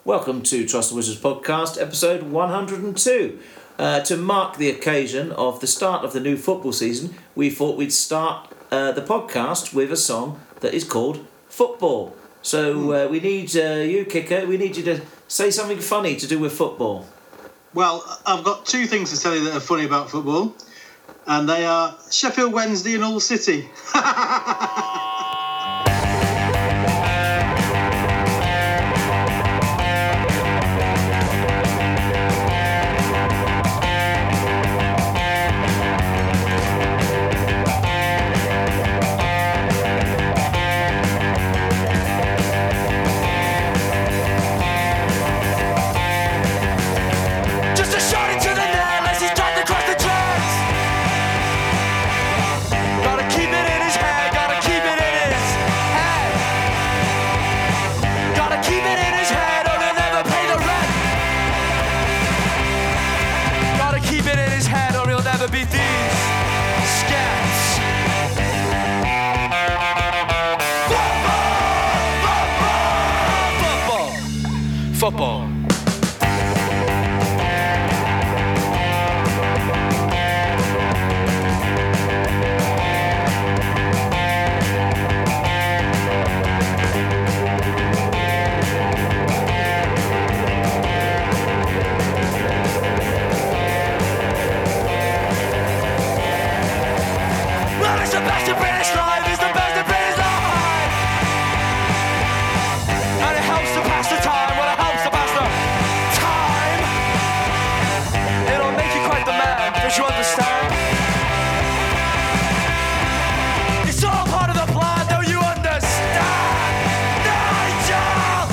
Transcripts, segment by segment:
Welcome to Trust the Wizards podcast, episode 102. To mark the occasion of the start of the new football season, we thought we'd start the podcast with a song that is called Football. So we need you, Kicker, we need you to say something funny to do with football. Well, I've got two things to tell you that are funny about football, and they are Sheffield Wednesday and Hull City. Football. Well, it's the best of British life, it's the best of British life, and it helps to pass the time. Don't you understand? It's all part of the plan, don't you understand? Nigel!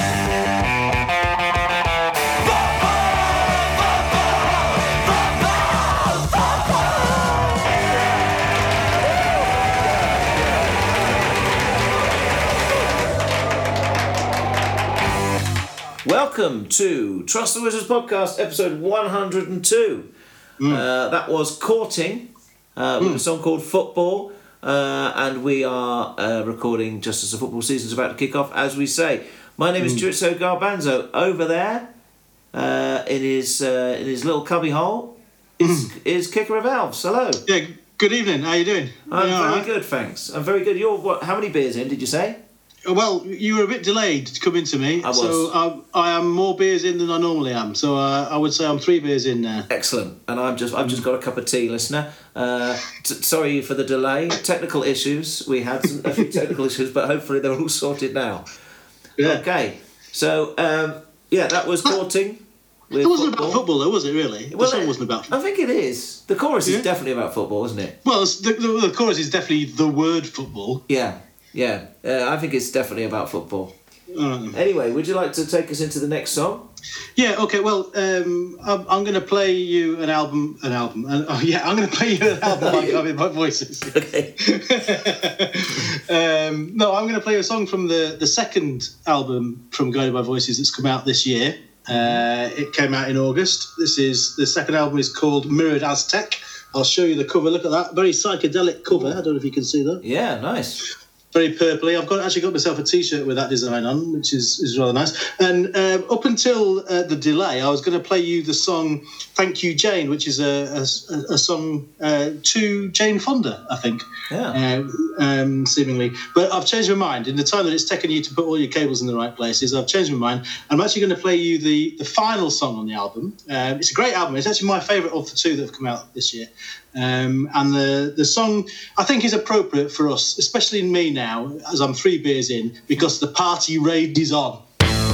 Welcome to Trust the Wizards podcast, episode 102. That was Courting with a song called Football, and we are recording just as the football season's about to kick off, as we say. My name is Duritso Garbanzo. Over there, in his little cubby hole, is Kicker of Elves. Hello. Yeah. Good evening. How you doing? I'm very good, thanks. I'm very good. You're what? How many beers in? Did you say? Well, you were a bit delayed to come into me, I was. So I am more beers in than I normally am. So I would say I'm 3 beers in now. Excellent, and I've just got a cup of tea, listener. Sorry for the delay, technical issues. We had a few technical issues, but hopefully they're all sorted now. Yeah. Okay, so that was Courting. It wasn't about football, though, was it? Really? The song wasn't about football. I think it is. The chorus is definitely about football, isn't it? Well, the chorus is definitely the word football. Yeah, I think it's definitely about football. Anyway, would you like to take us into the next song? Yeah, okay, well, I'm going to play you an album. I'm going to play you an album by Guided by Voices. Okay. No, I'm going to play a song from the second album from Guided by Voices that's come out this year. It came out in August. The second album is called Mirrored Aztec. I'll show you the cover. Look at that. Very psychedelic cover. I don't know if you can see that. Yeah, nice. Very purpley. I've actually got myself a T-shirt with that design on, which is rather nice. And up until the delay, I was going to play you the song "Thank You, Jane," which is a song to Jane Fonda, I think. Yeah. Seemingly, but I've changed my mind. In the time that it's taken you to put all your cables in the right places, I've changed my mind. I'm actually going to play you the final song on the album. It's a great album. It's actually my favourite of the two that have come out this year. And the song, I think, is appropriate for us, especially me now, as I'm 3 beers in, because the party raid is on.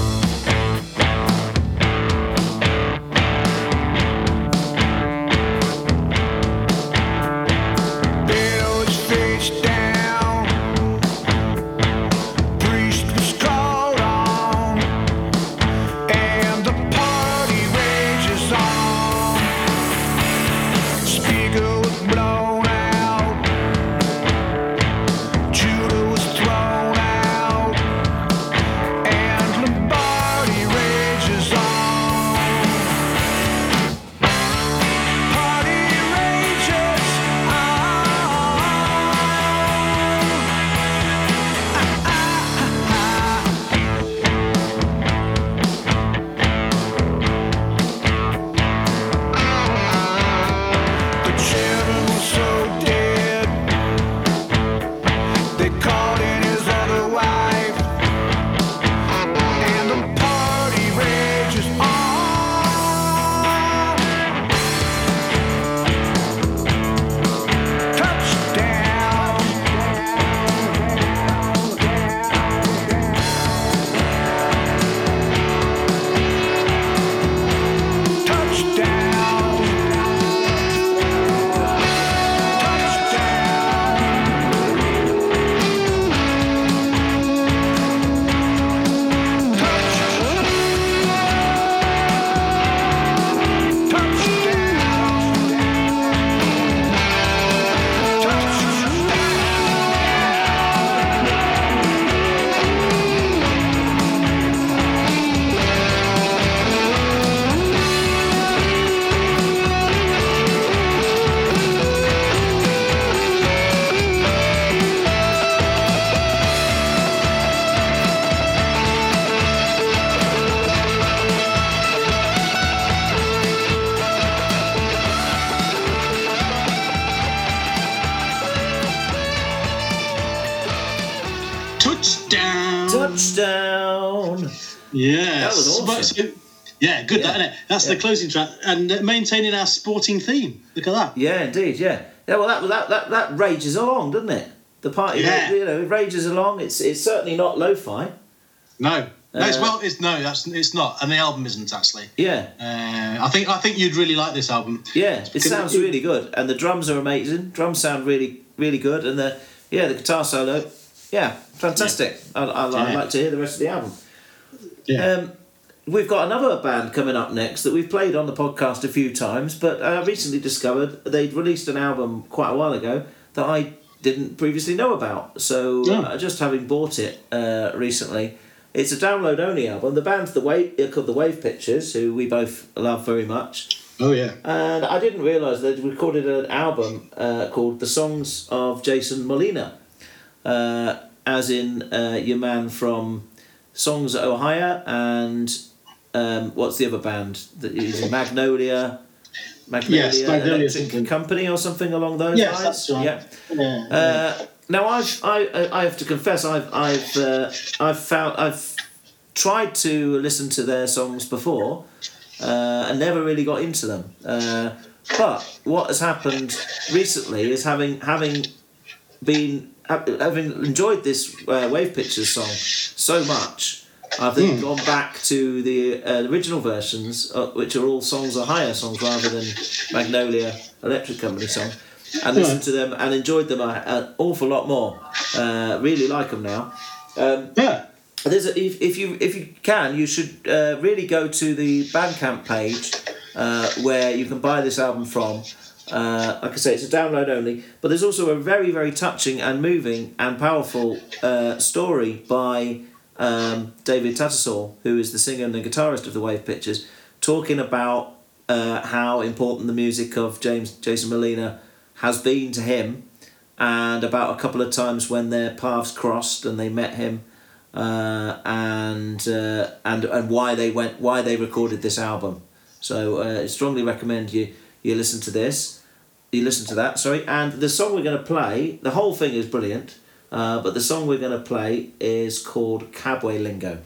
Judah was thrown out. Touchdown! Touchdown! Yeah, That was awesome. Yeah, good, Yeah. isn't it? That's the closing track, and maintaining our sporting theme. Look at that. Yeah, indeed. Yeah. Well, that rages along, doesn't it? The party, Yeah. it rages along. It's certainly not lo-fi. No, it's not, and the album isn't actually. Yeah. I think you'd really like this album. Yeah, it sounds really good, and the drums are amazing. Drums sound really, really good, and the guitar solo, fantastic. Yeah. I'd like to hear the rest of the album. Yeah. We've got another band coming up next that we've played on the podcast a few times, but I recently discovered they'd released an album quite a while ago that I didn't previously know about. So just having bought it recently, it's a download-only album. The band's called the Wave Pictures, who we both love very much. Oh yeah. And I didn't realise they'd recorded an album called The Songs of Jason Molina, as in your man from Songs at Ohio and what's the other band that is in Magnolia? Magnolia Electric Company or something along those lines. That's right. Yeah. Now I have to confess I've tried to listen to their songs before and never really got into them. But what has happened recently is having enjoyed this Wave Pictures song so much, I've then gone back to the original versions, which are all Songs of Higher songs rather than Magnolia Electric Company songs, and listened to them and enjoyed them an awful lot more. Really like them now. If you can, you should really go to the Bandcamp page where you can buy this album from. Like I say, it's a download only, but there's also a very, very touching and moving and powerful story by David Tattersall, who is the singer and the guitarist of the Wave Pictures, talking about how important the music of Jason Molina has been to him, and about a couple of times when their paths crossed and they met him, and why they recorded this album. So I strongly recommend you listen to this. You listen to that, sorry. And the song we're going to play, the whole thing is brilliant, but the song we're going to play is called Cabway Lingo.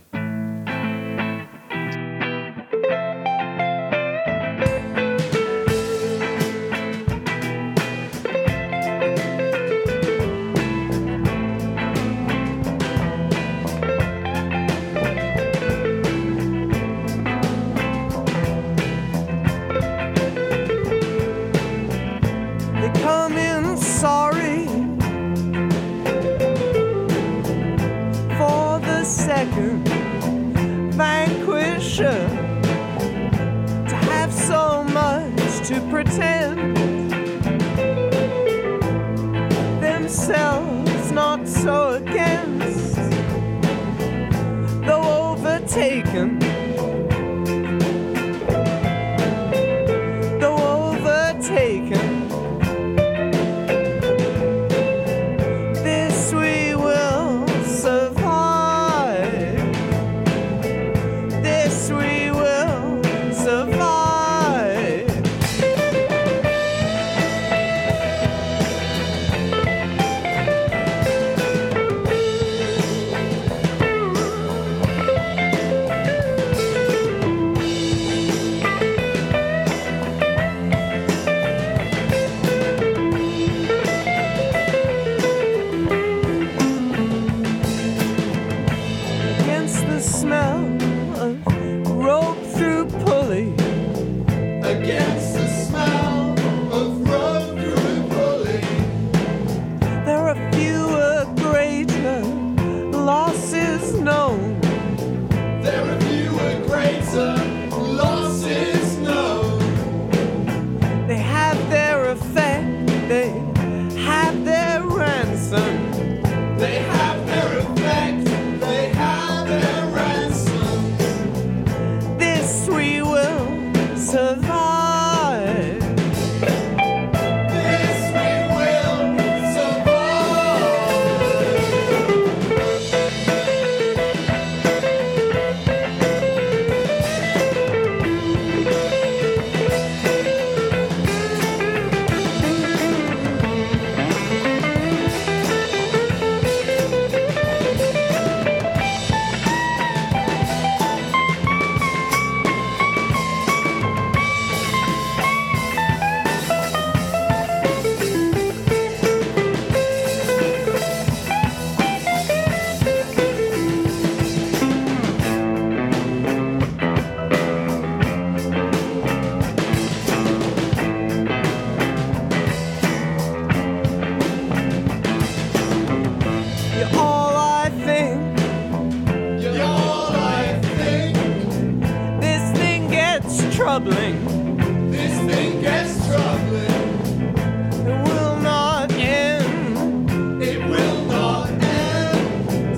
troubling. This thing gets troubling. It will not end. It will not end.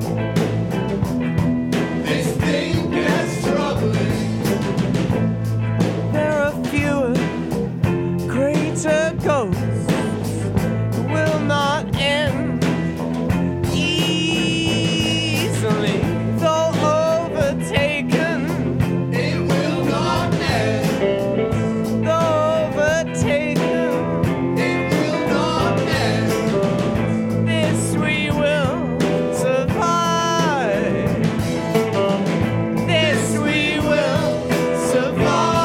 This thing gets troubling. There are fewer, greater ghosts. It will not end easily, though overtaken. It will not end. Though overtaken, It will not end. this we will survive. This we will survive.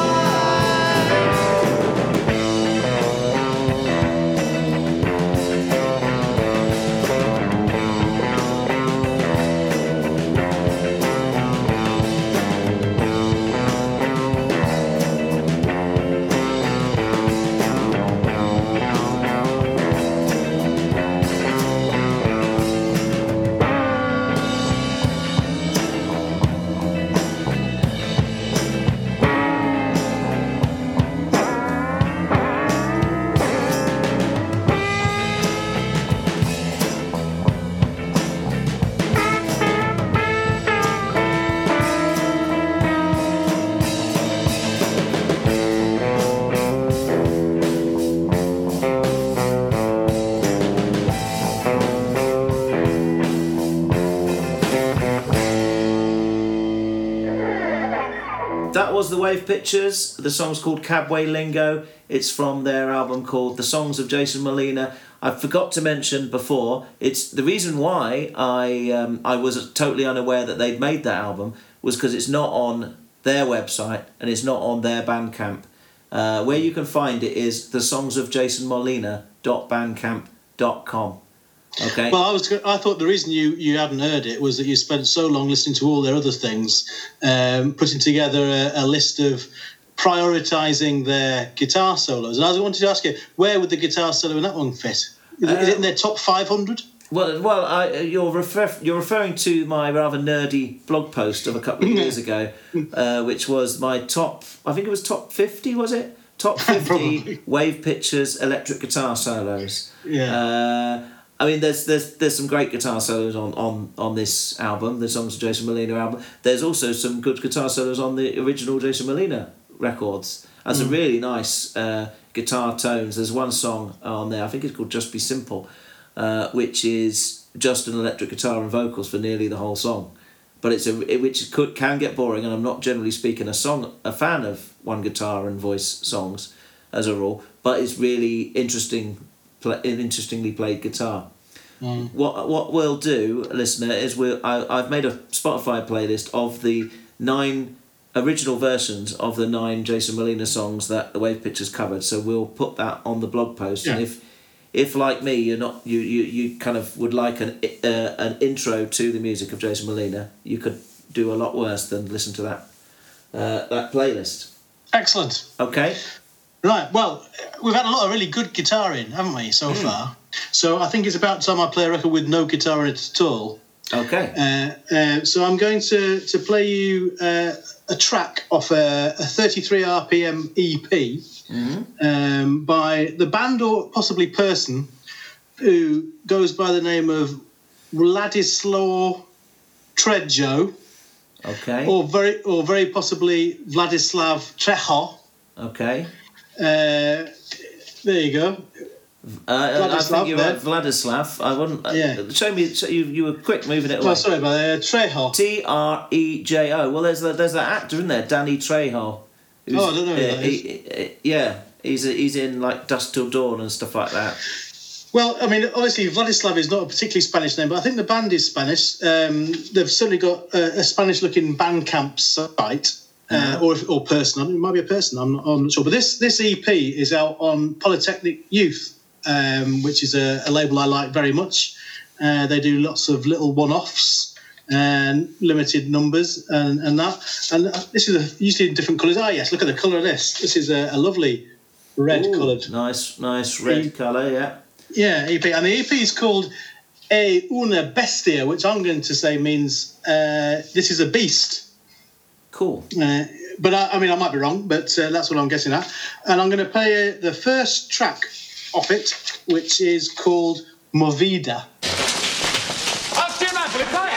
That was the Wave Pictures. The song's called Cabway Lingo. It's from their album called The Songs of Jason Molina. I forgot to mention before, it's the reason why I was totally unaware that they'd made that album was because it's not on their website and it's not on their Bandcamp. Where you can find it is thesongsofjasonmolina.bandcamp.com. Okay. Well, I thought the reason you hadn't heard it was that you spent so long listening to all their other things, putting together a list of prioritising their guitar solos. And I wanted to ask you, where would the guitar solo in that one fit? Is it in their top 500? Well, you're referring to my rather nerdy blog post of a couple of years ago, which was my top. I think it was top 50. Was it top 50 Wave Pictures electric guitar solos? Yeah. I mean, there's some great guitar solos on this album, the Songs of Jason Molina album. There's also some good guitar solos on the original Jason Molina records. And some really nice guitar tones. There's one song on there, I think it's called Just Be Simple, which is just an electric guitar and vocals for nearly the whole song. But can get boring, and I'm not generally speaking a fan of one guitar and voice songs as a rule, but it's really interestingly played guitar. What we'll do, listener, is I've made a Spotify playlist of the 9 original versions of the 9 Jason Molina songs that the Wave Pictures covered. So we'll put that on the blog post. Yeah. And if like me, you kind of would like an intro to the music of Jason Molina, you could do a lot worse than listen to that playlist. Excellent. Okay. Right, well, we've had a lot of really good guitar in, haven't we, so far? So I think it's about time I play a record with no guitar in it at all. Okay. So I'm going to play you a track off a 33 RPM EP by the band or possibly person who goes by the name of Wladislaw Trejo. Okay. Or very possibly Vladislav Trejo. Okay. There you go. I think you're right, Vladislav. I wouldn't. Show me. You were quick moving it away. Oh, sorry about that. Trejo. Trejo. Well, there's that actor in there, Danny Trejo. I don't know who that is. He's in like Dusk Till Dawn and stuff like that. Well, I mean, obviously Vladislav is not a particularly Spanish name, but I think the band is Spanish. They've certainly got a Spanish-looking Bandcamp site. Or person. It might be a person. I'm not sure. But this EP is out on Polytechnic Youth, which is a label I like very much. They do lots of little one-offs and limited numbers and that. And this is usually in different colours. Yes, look at the colour of this. This is a lovely red-coloured. Nice red colour, yeah. Yeah, EP. And the EP is called E Una Bestia, which I'm going to say means this is a beast. Cool. but I mean, I might be wrong, but that's what I'm guessing at. And I'm going to play the first track off it, which is called Movida. I'll steer man, play it.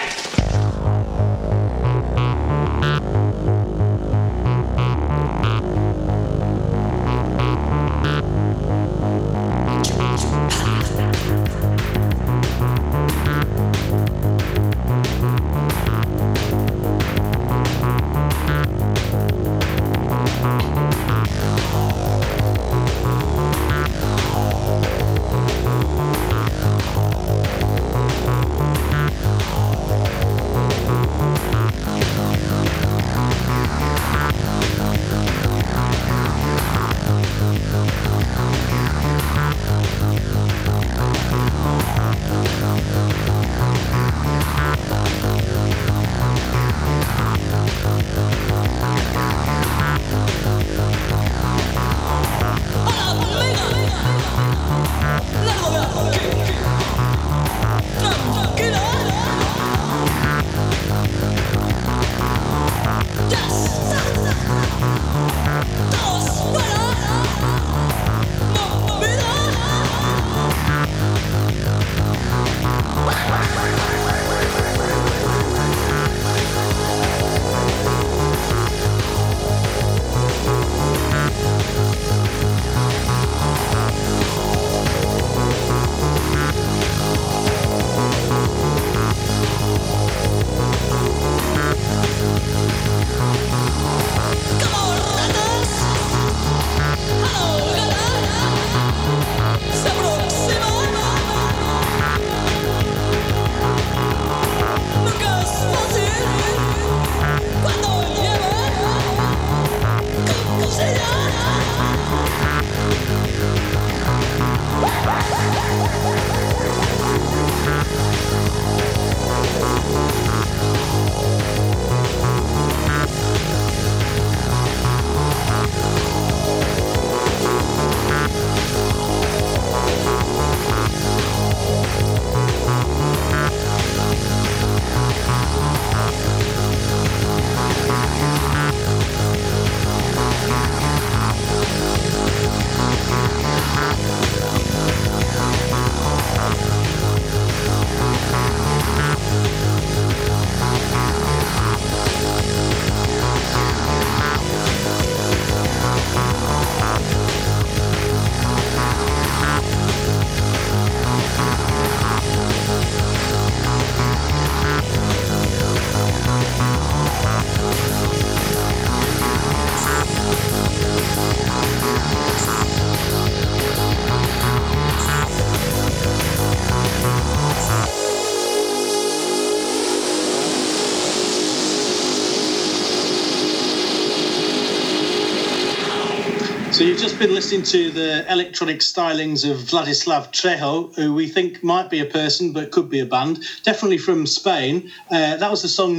So you've just been listening to the electronic stylings of Vladislav Trejo, who we think might be a person but could be a band, definitely from Spain. That was the song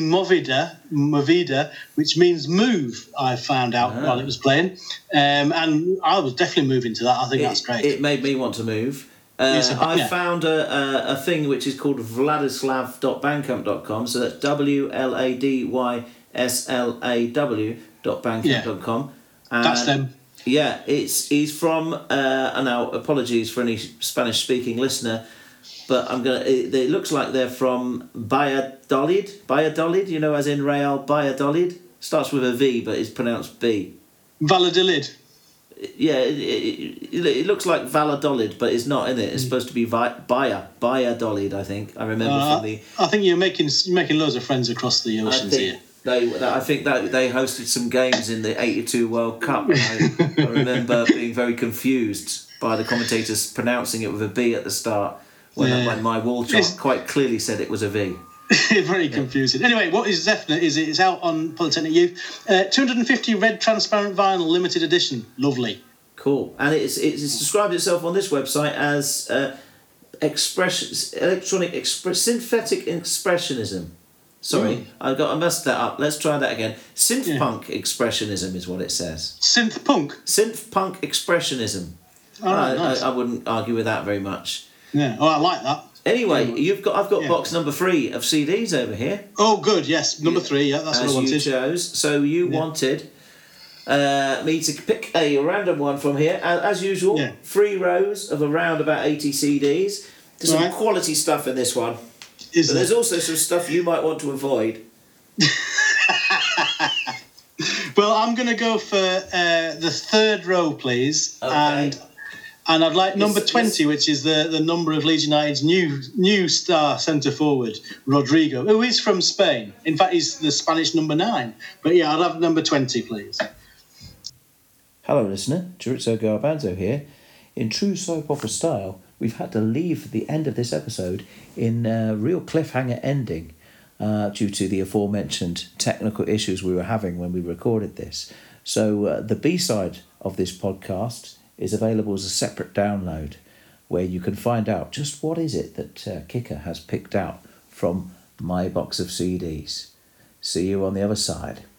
Movida, which means move, I found out while it was playing. And I was definitely moving to that. I think that's great. It made me want to move. I found a thing which is called vladislav.bandcamp.com, so that's WLADYSLAW.bandcamp.com. That's them. Yeah, he's from. And now, apologies for any Spanish-speaking listener, but it looks like they're from Valladolid. You know, as in Real Valladolid. Starts with a V, but it's pronounced B. Valladolid. Yeah, it looks like Valladolid, but it's not in it. It's supposed to be Valladolid. I think I remember from the. I think you're making loads of friends across the oceans here. I think that they hosted some games in the '82 World Cup. And I remember being very confused by the commentators pronouncing it with a B at the start when my wall chart quite clearly said it was a V. Very confusing. Anyway, what is definite is it's out on Polytechnic Youth. 250 red transparent vinyl limited edition. Lovely. Cool. And it's described itself on this website as synthetic expressionism. Sorry, I messed that up. Let's try that again. Synth punk expressionism is what it says. Synth punk expressionism. Nice. I wouldn't argue with that very much. Yeah. Oh, I like that. Anyway, I've got box number 3 of CDs over here. Oh, good. Yes, number 3. Yeah, that's what I wanted. As you chose. So you wanted me to pick a random one from here. As usual, Yeah. 3 rows of around about 80 CDs. There's some Right. quality stuff in this one. Is But there? there's also some stuff you might want to avoid. Well, I'm going to go for the third row, please. Okay. And I'd like number Yes, 20, which is the number of Leeds United's new star centre forward, Rodrigo, who is from Spain. In fact, he's the Spanish number 9. But yeah, I'll have number 20, please. Hello, listener. Chorizo Garbanzo here. In true soap opera style, we've had to leave the end of this episode in a real cliffhanger ending due to the aforementioned technical issues we were having when we recorded this. So the B-side of this podcast is available as a separate download where you can find out just what is it that Kicker has picked out from my box of CDs. See you on the other side.